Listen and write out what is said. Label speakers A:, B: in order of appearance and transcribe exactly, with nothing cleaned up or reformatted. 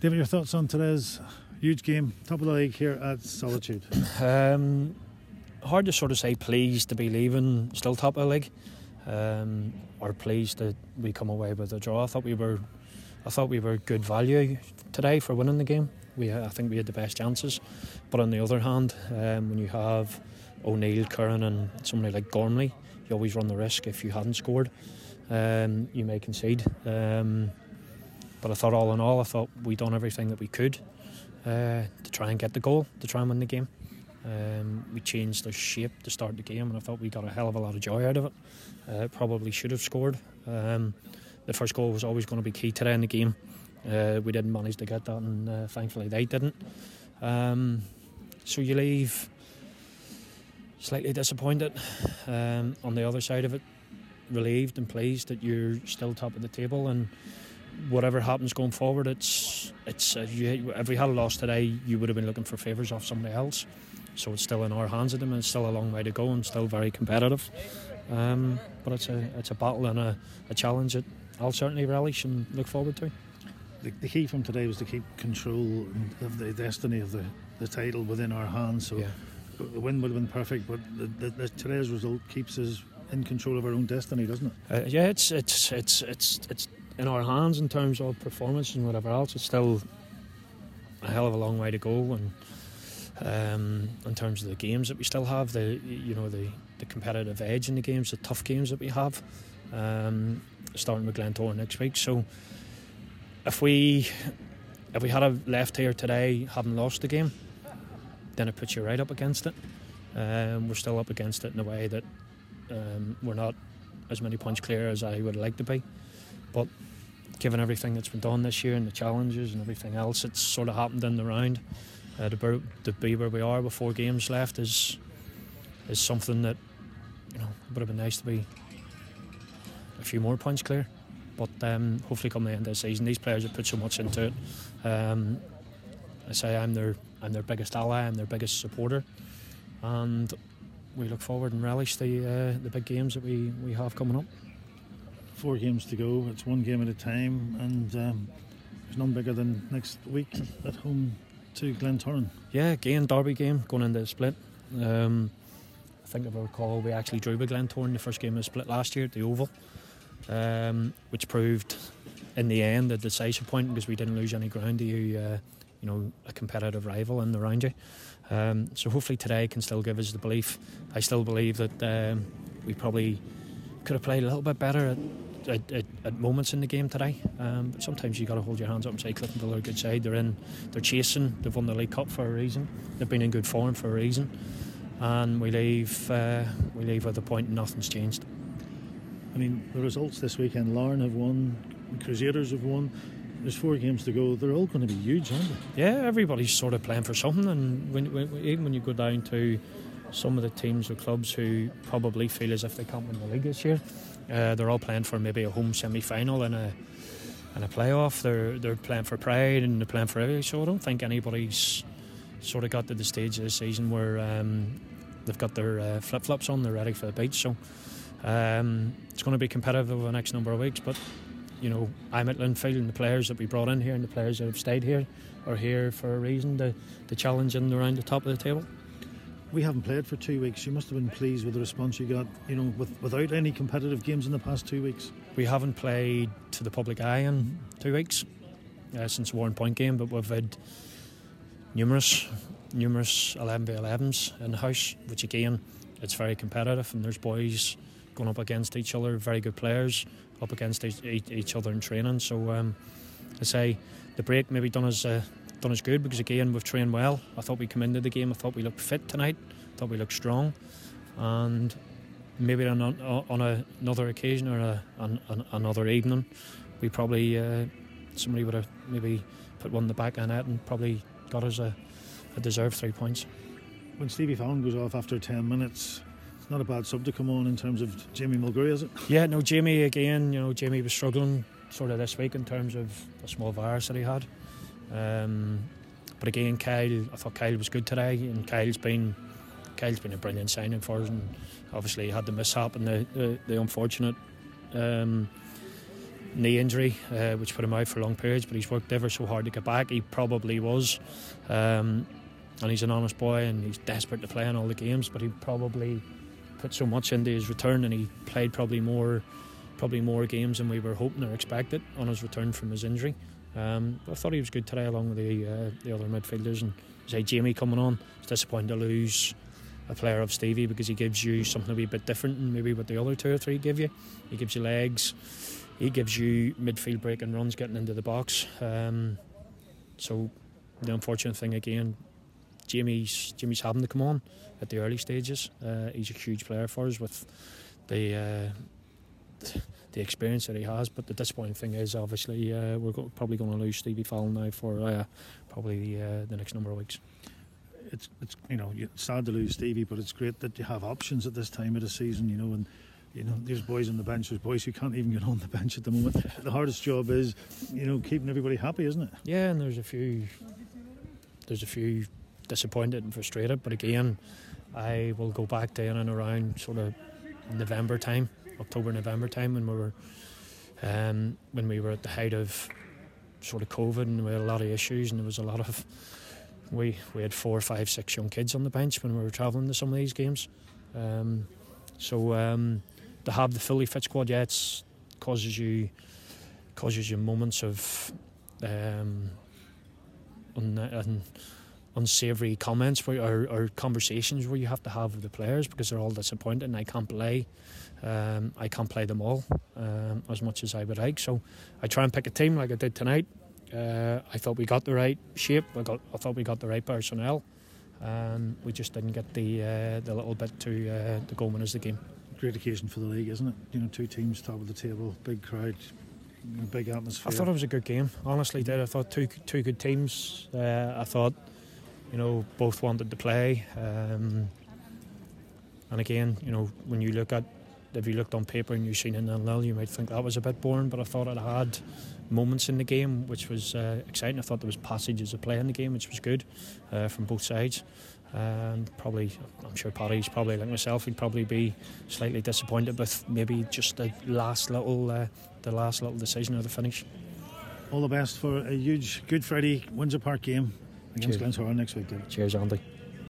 A: David, your thoughts on today's huge game, top of the league here at Solitude?
B: Um, hard to sort of say pleased to be leaving still top of the league, um, or pleased that we come away with a draw. I thought we were, I thought we were good value today for winning the game. We, I think we had the best chances, but on the other hand, um, when you have O'Neill, Curran, and somebody like Gormley, you always run the risk if you hadn't scored, um, you may concede. Um, but I thought all in all, I thought we done everything that we could uh, to try and get the goal, to try and win the game. Um, we changed the shape to start the game, and I thought we got a hell of a lot of joy out of it. Uh, probably should have scored. Um, the first goal was always going to be key today in the game. Uh, we didn't manage to get that, and uh, thankfully they didn't. Um, so you leave slightly disappointed. Um, on the other side of it, relieved and pleased that you're still top of the table, and whatever happens going forward, it's it's uh, you, if we had lost today, you would have been looking for favours off somebody else. So it's still in our hands at them, and it's still a long way to go, and still very competitive. Um, but it's a it's a battle and a, a challenge that I'll certainly relish and look forward to.
A: The, the key from today was to keep control of the destiny of the, the title within our hands. So
B: yeah.
A: The win would have been perfect, but the, the, the, today's result keeps us in control of our own destiny, doesn't it?
B: Uh, yeah, it's it's it's it's it's in our hands in terms of performance and whatever else. It's still a hell of a long way to go, and um, in terms of the games that we still have, the you know the, the competitive edge in the games, the tough games that we have, um, starting with Glentoran next week. So if we if we had a left here today, having lost the game, then it puts you right up against it. Um, we're still up against it in a way that um, we're not as many points clear as I would like to be. But given everything that's been done this year and the challenges and everything else that's sort of happened in the round, uh, to, to be where we are with four games left is is something that, you know, it would have been nice to be a few more points clear. But um, hopefully come the end of the season, these players have put so much into it. Um, I say I'm their I'm their biggest ally, I'm their biggest supporter, and we look forward and relish the uh, the big games that we, we have coming up.
A: Four games to go, it's one game at a time, and um, there's none bigger than next week at home to Glentoran.
B: Yeah, again, derby game going into the split. Um, I think if I recall, we actually drew with Glentoran the first game of the split last year at the Oval, um, which proved in the end a decisive point because we didn't lose any ground to you, uh, you know, a competitive rival in the round you. Um, so hopefully today can still give us the belief. I still believe that um, we probably could have played a little bit better at At, at, at moments in the game today, um, but sometimes you got to hold your hands up and say Cliftonville are a good side. They're in, they're chasing. They've won the League Cup for a reason. They've been in good form for a reason, and we leave uh, we leave with a point and nothing's changed.
A: I mean, the results this weekend: Larne have won, Crusaders have won. There's four games to go. They're all going to be huge, aren't they?
B: Yeah, everybody's sort of playing for something, and when, when, even when you go down to some of the teams or clubs who probably feel as if they can't win the league this year. Uh, they're all playing for maybe a home semi-final and a and a playoff. They're they're playing for pride and they're playing for everything. So I don't think anybody's sort of got to the stage of the season where um, they've got their uh, flip-flops on. They're ready for the beach. So um, it's going to be competitive over the next number of weeks. But you know, I'm at Linfield, and the players that we brought in here and the players that have stayed here are here for a reason, to, to challenge in around the top of the table.
A: We haven't played for two weeks. You must have been pleased with the response you got, you know, with, without any competitive games in the past two weeks.
B: We haven't played to the public eye in two weeks uh, since the Warren Point game, but we've had numerous, numerous eleven v elevens in the house, which again, it's very competitive, and there's boys going up against each other, very good players up against each, each other in training. So um, I say the break maybe done us uh, done us good, because again we've trained well. I thought we come into the game, I thought we looked fit tonight, I thought we looked strong, and maybe on, on a, another occasion or a, on, on another evening we probably uh, somebody would have maybe put one in the back of the net and probably got us a, a deserved three points.
A: When Stevie Fallon goes off after ten minutes, it's not a bad sub to come on in terms of Jamie Mulgrew, is it?
B: Yeah, no, Jamie again, you know, Jamie was struggling sort of this week in terms of a small virus that he had. Um, but again, Kyle, I thought Kyle was good today, and Kyle's been Kyle's been a brilliant signing for us, and obviously he had the mishap and the, the, the unfortunate um, knee injury, uh, which put him out for long periods, but he's worked ever so hard to get back. He probably was, um, and he's an honest boy, and he's desperate to play in all the games, but he probably put so much into his return, and he played probably more probably more games than we were hoping or expected on his return from his injury. Um, I thought he was good today along with the uh, the other midfielders, and say Jamie coming on, it's disappointing to lose a player of Stevie, because he gives you something a wee bit different than maybe what the other two or three give you. He gives you legs, he gives you midfield breaking runs, getting into the box. Um, so the unfortunate thing again, Jamie's Jamie's having to come on at the early stages. Uh, he's a huge player for us with the uh, the experience that he has. But the disappointing thing is, obviously, uh, we're go- probably going to lose Stevie Fallon now for uh, probably uh, the next number of weeks.
A: It's it's you know it's sad to lose Stevie, but it's great that you have options at this time of the season. You know, and you know there's boys on the bench, there's boys who can't even get on the bench at the moment. The hardest job is, you know, keeping everybody happy, isn't it?
B: Yeah, and there's a few, there's a few disappointed and frustrated. But again, I will go back to in and around sort of November time, October November time, when we were um, when we were at the height of sort of COVID, and we had a lot of issues, and there was a lot of. We we had four, five, six young kids on the bench when we were travelling to some of these games. Um, so um, to have the fully fit squad, yeah, it causes you causes you moments of um, un, un, unsavoury comments where, or, or conversations where you have to have with the players, because they're all disappointed and I can't play. Um, I can't play them all um, as much as I would like. So I try and pick a team like I did tonight. Uh, I thought we got the right shape. I, got, I thought we got the right personnel. Um, we just didn't get the uh, the little bit to uh, to go win us the game.
A: Great occasion for the league, isn't it? You know, two teams top of the table, big crowd, you know, big atmosphere.
B: I thought it was a good game. Honestly, did. I thought two two good teams. Uh, I thought, you know, both wanted to play. Um, and again, you know, when you look at, if you looked on paper and you've seen it in nil, you might think that was a bit boring, but I thought it had moments in the game which was uh, exciting. I thought there was passages of play in the game which was good uh, from both sides. And probably, I'm sure Paddy's probably like myself, he'd probably be slightly disappointed with maybe just the last little uh, the last little decision of the finish.
A: All the best for a huge Good Friday Windsor Park game against
B: Cheers.
A: Glentoran next week, David.
B: Cheers, Andy.